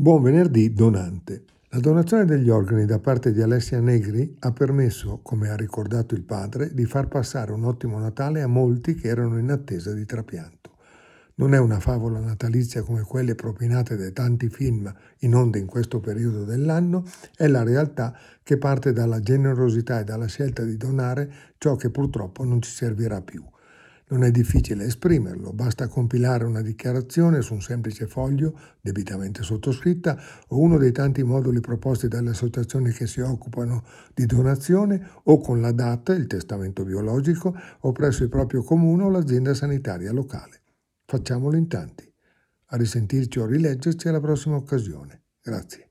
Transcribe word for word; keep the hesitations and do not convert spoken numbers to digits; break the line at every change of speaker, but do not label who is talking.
Buon venerdì donante. La donazione degli organi da parte di Alessia Negri ha permesso, come ha ricordato il padre, di far passare un ottimo Natale a molti che erano in attesa di trapianto. Non è una favola natalizia come quelle propinate da tanti film in onda in questo periodo dell'anno, è la realtà che parte dalla generosità e dalla scelta di donare ciò che purtroppo non ci servirà più. Non è difficile esprimerlo, basta compilare una dichiarazione su un semplice foglio, debitamente sottoscritta, o uno dei tanti moduli proposti dalle associazioni che si occupano di donazione, o con la D A T, il testamento biologico, o presso il proprio comune o l'azienda sanitaria locale. Facciamolo in tanti. A risentirci o rileggerci alla prossima occasione. Grazie.